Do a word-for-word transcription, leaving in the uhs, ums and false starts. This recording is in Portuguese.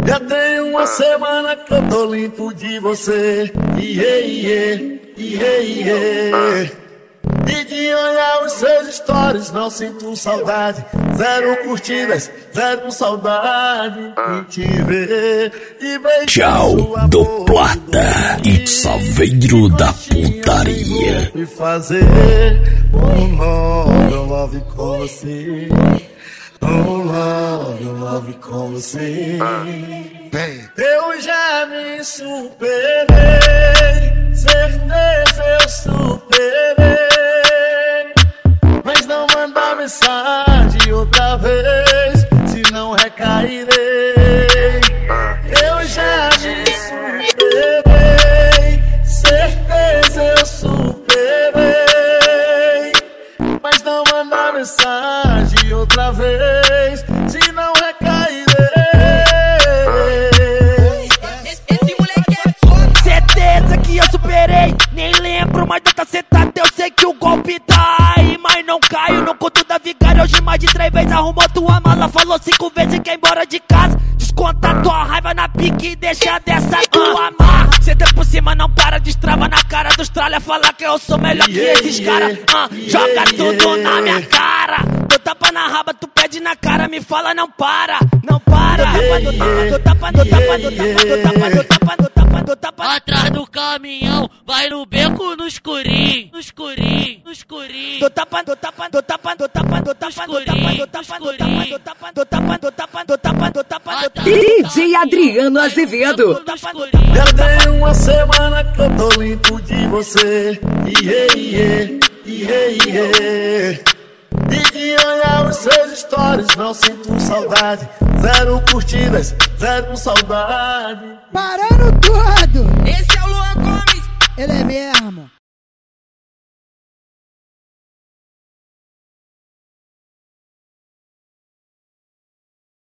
Já tem uma semana que eu tô limpo de você. Iê, iê, iê, iê. E de olhar os seus stories não sinto saudade. Zero curtidas, zero saudade de te ver e beijar. Tchau do Plata e Saveiro da Putaria. E fazer um love, um love com você. Um love, um love com você. Eu já me superei, certeza eu superei. Mas não manda mensagem outra vez, senão recairei. Eu já me superei, certeza eu superei. Mas não manda mensagem outra vez, senão recairei. Esse moleque é foda. Certeza que eu superei, nem lembro mais da cacetada. Eu sei que o golpe tá aí, mas não caio no conto da vigária. Hoje mais de três vezes arrumou tua mala, falou cinco vezes que é embora de casa. Desconta tua raiva na pique e deixa dessa tua marra. Senta por cima, não para, destrava na cara dos tralha. Fala que eu sou melhor que esses caras. uh, Joga tudo na minha cara. Dou tapa na raba, tu pede na cara. Me fala, não para, não para. Dou tapa, dou tapa, dou tapa, dou tapa, dou tapa, dou tapa, dou tapa, dou tapa. Atrás do caminhão, vai no beco no escurinho, no escurinho, no escurinho. Dou tapa, dou tapa, dou tapa, dou tapa, dou tapa, dou tapa, dou tapa, dou tapa, dou tapa, dou tapa, dou tapa, dou tapa, dou tapa, dou tapa. D J Adriano Azevedo. Já tem uma semana que eu tô limpo de você. Iê, iê, iê, iê. E de olhar os seus stories não sinto saudade. Zero curtidas, zero saudade. Parando tudo.